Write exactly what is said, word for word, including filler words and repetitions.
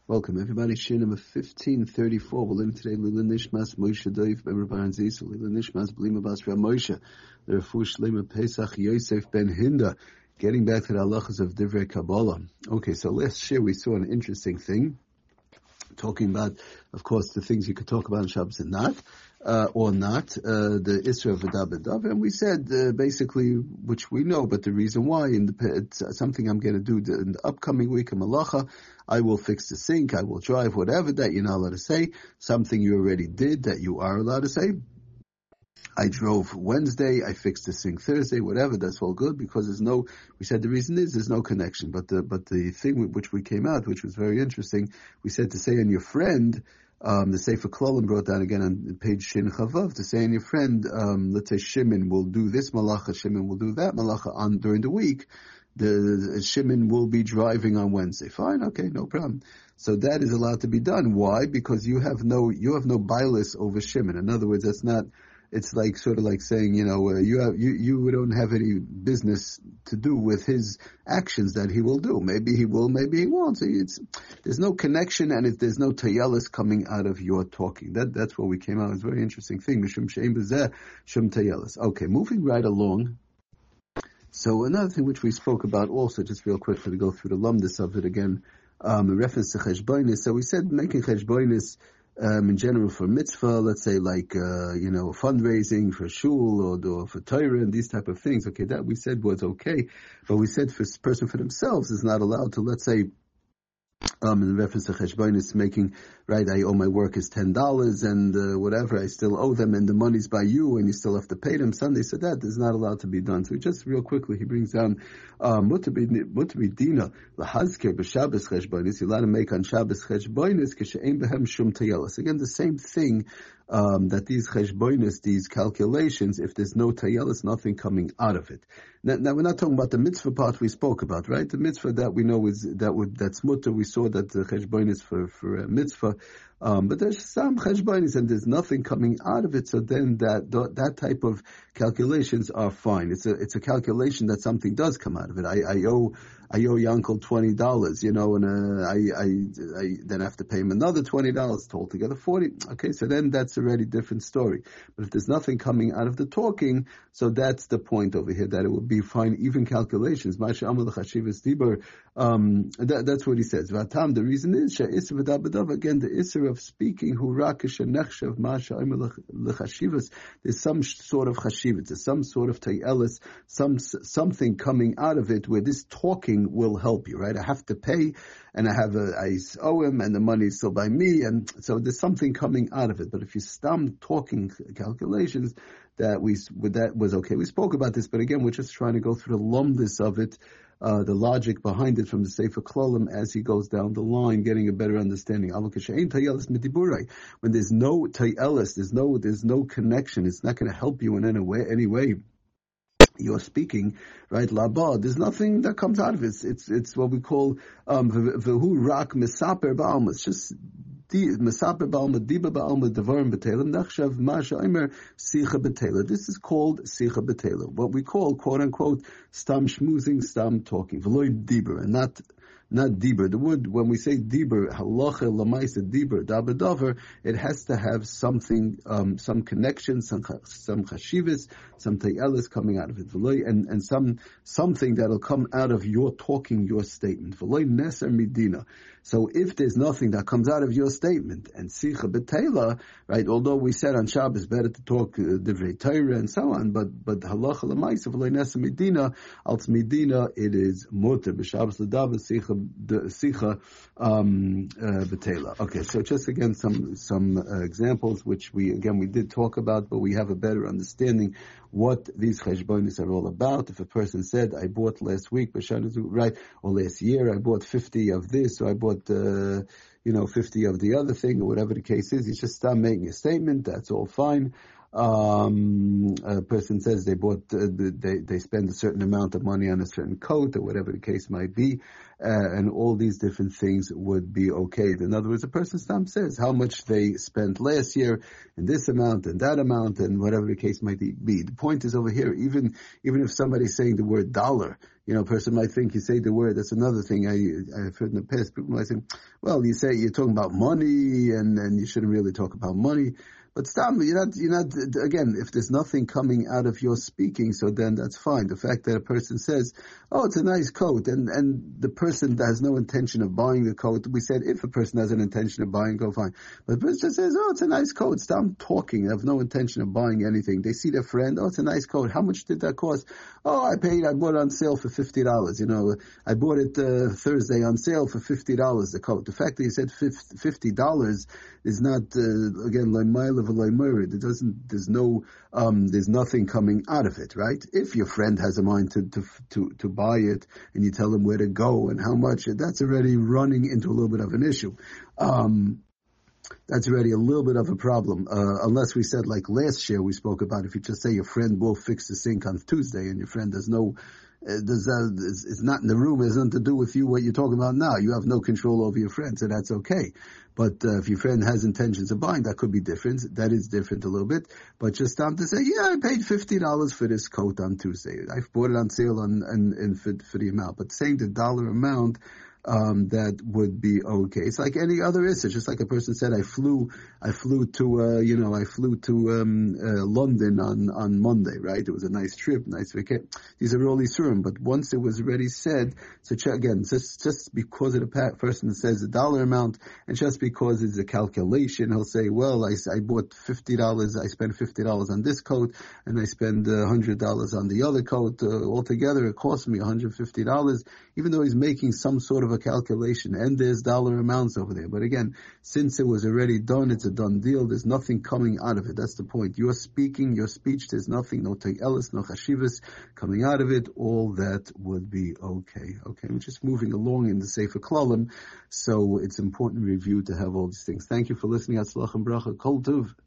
Welcome everybody. Shir number fifteen thirty-four. We'll learn today Lila Nishmas Moshe Doiv Ben Rabban Zis. Lila Nishmas Blima Basra Moshe. The Refu Shlema Pesach Yosef Ben Hinda. Getting back to the halachas of Divrei Kabbalah. Okay, so last year we saw an interesting thing. Talking about, of course, the things you could talk about on Shabbos and not, uh, or not, uh, the Isra of V'dabedav. And we said, uh, basically, which we know, but the reason why, in the, it's something I'm going to do in the upcoming week of Malacha, I will fix the sink, I will drive, whatever that you're not allowed to say, something you already did that you are allowed to say. I drove Wednesday, I fixed the sink Thursday, whatever, that's all good, because there's no, we said the reason is there's no connection. But the, but the thing with which we came out, which was very interesting, we said to say on your friend, um, the Sefer Klolim brought down again on page Shin Chavav, to say on your friend, um, let's say Shimon will do this malacha, Shimon will do that malacha on, during the week, the, the Shimon will be driving on Wednesday. Fine, okay, no problem. So that is allowed to be done. Why? Because you have no, you have no bias over Shimon. In other words, that's not, it's like sort of like saying, you know, uh, you have you you don't have any business to do with his actions that he will do. Maybe he will, maybe he won't. So it's there's no connection, and it, there's no tayelis coming out of your talking. That that's what we came out. It's a very interesting thing. Mishum she'ein b'zeh shum tayelis. Okay, moving right along. So another thing which we spoke about also, just real quick, to go through the lumdus of it again, um, in reference to cheshbonis. So we said making cheshbonis. Um, in general, for mitzvah, let's say like, uh, you know, fundraising for shul or, or for Torah and these type of things. Okay, that we said was okay. But we said for a person for themselves is not allowed to, let's say, um, in reference to cheshbonis, making, right, I owe my workers ten dollars and, uh, whatever, I still owe them and the money's by you and you still have to pay them Sunday. So that is not allowed to be done. So just real quickly, he brings down, um, mutar b'dina, l'hazker b'Shabbos cheshbonis, you're allowed to make on Shabbos cheshbonis, k'she'ein behem shum tayelis. Again, the same thing, um, that these cheshbonis, these calculations, if there's no tayelis, nothing coming out of it. Now, now, we're not talking about the mitzvah part we spoke about, right? The mitzvah that we know is, that would, that's mutar, we saw that the cheshbonis for, for a mitzvah. Um, but there's some cheshbonis and there's nothing coming out of it. So then that that type of calculations are fine. It's a it's a calculation that something does come out of it. I, I owe I owe your uncle twenty dollars, you know, and uh, I, I I then have to pay him another twenty dollars, altogether forty. Okay, so then that's already a different story. But if there's nothing coming out of the talking, so that's the point over here, that it would be fine, even calculations. Um, that, that's what he says. Vatam, the reason is again the isser of speaking, there's some sort of chashivas, there's some sort of tayelis, some something coming out of it where this talking will help you, right? I have to pay, and I have a, I owe him, and the money is still by me, and so there's something coming out of it. But if you stop talking calculations, that we that was okay. We spoke about this, but again, we're just trying to go through the lumdus of it. Uh, the logic behind it from the Sefer Klolim as he goes down the line, getting a better understanding. When there's no tayelis, there's no there's no connection. It's not going to help you in any way. Any way. You're speaking, right? Labad. There's nothing that comes out of it. It's it's, it's what we call um v'hu rak misaper ba'alma. It's just misaper ba'alma, diba ba'alma, devarim b'telim. Nachshav masha imer sicha b'tela. This is called sicha b'tela. What we call, quote unquote, stam schmoozing, stam talking. V'loy diber, and not. Not diber. The word, when we say diber, halacha, lamaisa, diber, dabedavar, it has to have something, um, some connection, some, some chashivas, some tayelis coming out of it. And, and some, something that'll come out of your talking, your statement. Neser midina. So if there's nothing that comes out of your statement, and sicha b'tela, right, although we said on Shabbos better to talk uh, divrei Torah and so on, but, but halacha lamaisa, v'loy neser midina, als midina, it is mutar, b'Shabbos l'davar, sicha the sicha um uh, betela. Okay, so just again some some uh, examples which we again we did talk about, but we have a better understanding what these cheshbonis are all about. If a person said, I bought last week, right, or last year I bought fifty of this, or I bought uh, you know fifty of the other thing, or whatever the case is, you just start making a statement. That's all fine. Um, a person says they bought, uh, they they spend a certain amount of money on a certain coat or whatever the case might be, uh, and all these different things would be okay. In other words, a person stamp says how much they spent last year in this amount and that amount and whatever the case might be. The point is over here, even even if somebody's saying the word dollar, you know, a person might think you say the word. That's another thing I I've heard in the past. People might say, well, you say you're talking about money and and you shouldn't really talk about money. But Stam, you're not, you're not, again, if there's nothing coming out of your speaking, so then that's fine. The fact that a person says, oh, it's a nice coat, and, and the person has no intention of buying the coat, we said if a person has an intention of buying, go fine. But the person just says, oh, it's a nice coat. Stam talking, have no intention of buying anything. They see their friend, oh, it's a nice coat. How much did that cost? Oh, I paid, I bought it on sale for fifty dollars. You know, I bought it uh, Thursday on sale for fifty dollars, the coat. The fact that you said fifty dollars is not, uh, again, like my level. It doesn't. There's no. Um, there's nothing coming out of it, right? If your friend has a mind to to to to buy it, and you tell them where to go and how much, that's already running into a little bit of an issue. Um, that's already a little bit of a problem. Uh, unless we said like last year we spoke about, if you just say your friend will fix the sink on Tuesday, and your friend has no. Uh, does uh, it's, it's not in the room. It has nothing to do with you. What you're talking about now, you have no control over your friend, so that's okay. But uh, if your friend has intentions of buying, that could be different. That is different a little bit. But just time to say, yeah, I paid fifty dollars for this coat on Tuesday. I bought it on sale on and, and for, for the amount. But saying the dollar amount. Um, that would be okay. It's like any other issue. Just like a person said, I flew, I flew to, uh, you know, I flew to um, uh, London on on Monday, right? It was a nice trip, nice vacation. These are all these terms, but once it was already said, so check again, just just because of the person says the dollar amount, and just because it's a calculation, he'll say, well, I, I bought fifty dollars, I spent fifty dollars on this coat, and I spend uh, one hundred dollars on the other coat. Uh, altogether, it cost me one hundred fifty dollars, even though he's making some sort of a calculation, and there's dollar amounts over there. But again, since it was already done, it's a done deal. There's nothing coming out of it. That's the point. You're speaking, your speech, there's nothing, no Teg Ellis, no Chashivas coming out of it. All that would be okay. Okay, we're just moving along in the Sefer Klalim, so it's important review to have all these things. Thank you for listening. Atzlach and bracha. Kol Tuv.